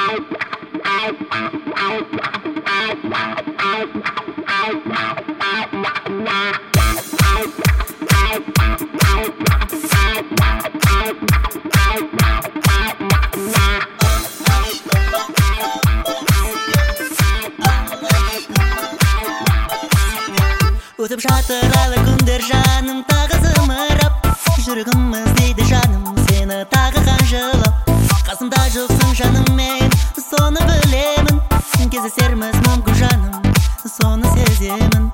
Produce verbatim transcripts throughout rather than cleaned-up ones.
Өтіп жатыр айлы күндер жаным тағы зымырап, жүрегім іздейді жаным сені тағы қанжылап. Қасымда жоқсың жаныммен, соны білемін, кездесерміз мүмкін жаным, соны сеземін.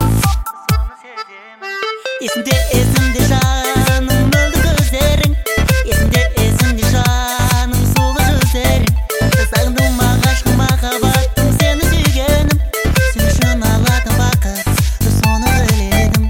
Есімде есімде жаным мөлдір көздерің, есімде есімде жаным сұлу жүздерің. Сағындым ғашқым махаббаттым сені сүйгенім, сен үшін алатын бақыт соны біледім.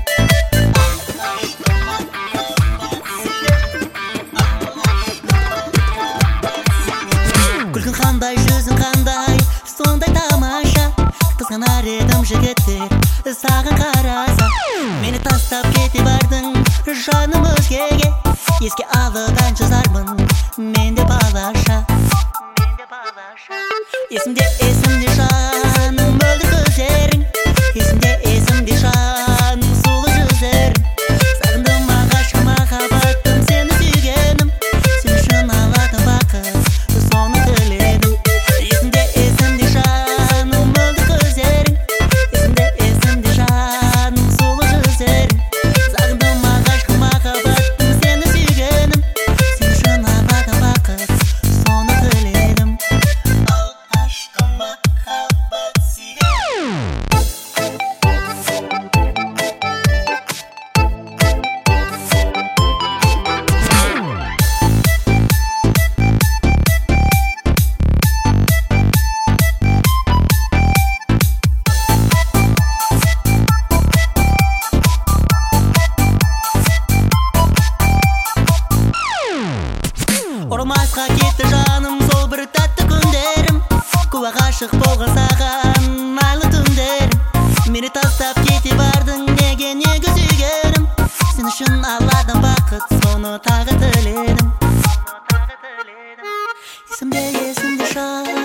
Күлкің қандай, жүзің қандай, сондай тамаша. Қызғанар едім жігіттер саған қараса. Мені тастап кете бардың жаным өзгеге, еске алудан жазармын мен де балаша. Есімде есімде жаным мөлдір көздерің, есімде есімде жаным сұлу жүздерің. Сағындым ғашқым махаббаттым сені сүйгенім, сен үшін алатын бақыт соны тіледім. Есімде есімде жаным мөлдір көздерің, есімде есімде жаным сұлу жүздерің. Сағындым ғашқым махаббаттым сені сүйгенім, сен үшін алатын бақыт соны тіледім. Оралмасқа кетті жаным сол бір тәтті күндерім, куә ғашық болған саған айлы түндерім. Мені тастап кете бардың неге неге сүйгенім, сен үшін алатын бақыт соны тағы тіледім. Есімде есімде жаным